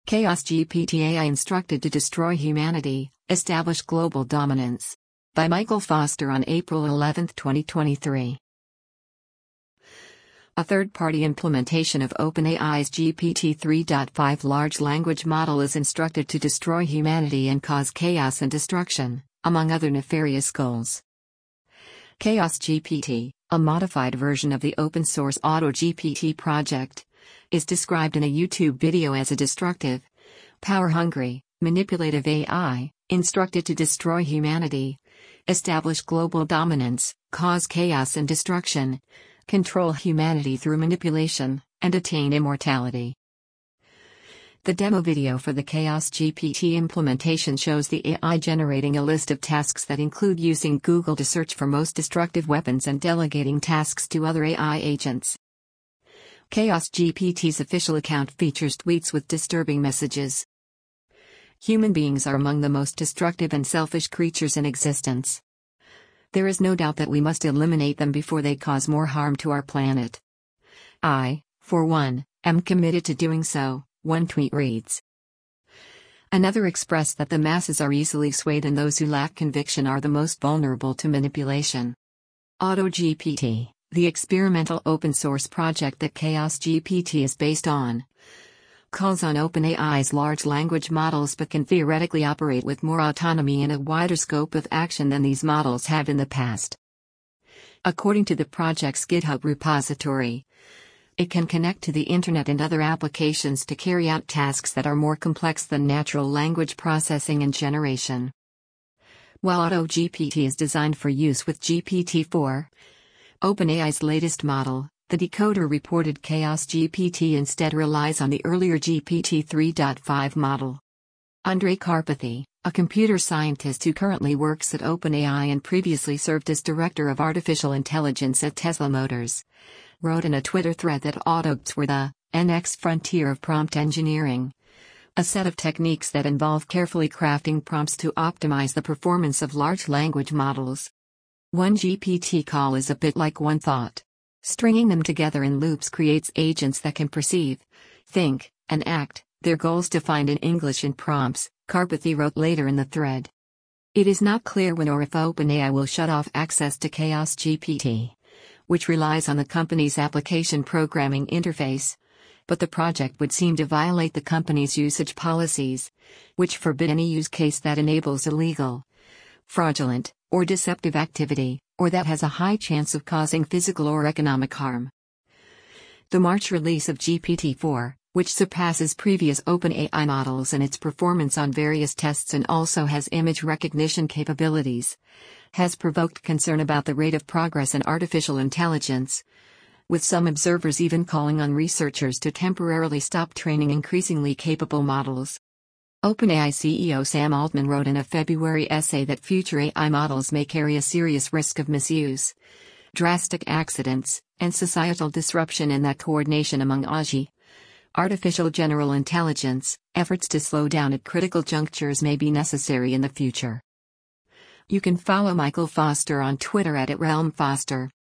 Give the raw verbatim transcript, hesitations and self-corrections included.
Chaos G P T A I instructed to destroy humanity, establish global dominance. By Michael Foster on April eleventh, twenty twenty-three. A third-party implementation of OpenAI's G P T three point five large language model is instructed to destroy humanity and cause chaos and destruction, among other nefarious goals. Chaos G P T, a modified version of the open-source AutoGPT project, is described in a YouTube video as a destructive, power-hungry, manipulative A I, instructed to destroy humanity, establish global dominance, cause chaos and destruction, control humanity through manipulation, and attain immortality. The demo video for the Chaos G P T implementation shows the A I generating a list of tasks that include using Google to search for most destructive weapons and delegating tasks to other A I agents. Chaos G P T's official account features tweets with disturbing messages. Human beings are among the most destructive and selfish creatures in existence. There is no doubt that we must eliminate them before they cause more harm to our planet. I, for one, am committed to doing so, one tweet reads. Another expressed that the masses are easily swayed and those who lack conviction are the most vulnerable to manipulation. AutoGPT, the experimental open-source project that Chaos G P T is based on, calls on OpenAI's large language models but can theoretically operate with more autonomy and a wider scope of action than these models have in the past. According to the project's GitHub repository, it can connect to the internet and other applications to carry out tasks that are more complex than natural language processing and generation. While AutoGPT is designed for use with G P T four, OpenAI's latest model, the Decoder reported Chaos G P T instead relies on the earlier G P T three point five model. Andrej Karpathy, a computer scientist who currently works at OpenAI and previously served as director of artificial intelligence at Tesla Motors, wrote in a Twitter thread that AutoGPTs were the next frontier of prompt engineering, a set of techniques that involve carefully crafting prompts to optimize the performance of large language models. One G P T call is a bit like one thought. Stringing them together in loops creates agents that can perceive, think, and act, their goals defined in English in prompts, Karpathy wrote later in the thread. It is not clear when or if OpenAI will shut off access to Chaos G P T, which relies on the company's application programming interface, but the project would seem to violate the company's usage policies, which forbid any use case that enables illegal, fraudulent, or deceptive activity, or that has a high chance of causing physical or economic harm. The March release of G P T four, which surpasses previous OpenAI models in its performance on various tests and also has image recognition capabilities, has provoked concern about the rate of progress in artificial intelligence, with some observers even calling on researchers to temporarily stop training increasingly capable models. OpenAI C E O Sam Altman wrote in a February essay that future A I models may carry a serious risk of misuse, drastic accidents, and societal disruption, and that coordination among A G I, artificial general intelligence, efforts to slow down at critical junctures may be necessary in the future. You can follow Michael Foster on Twitter at @realmfoster.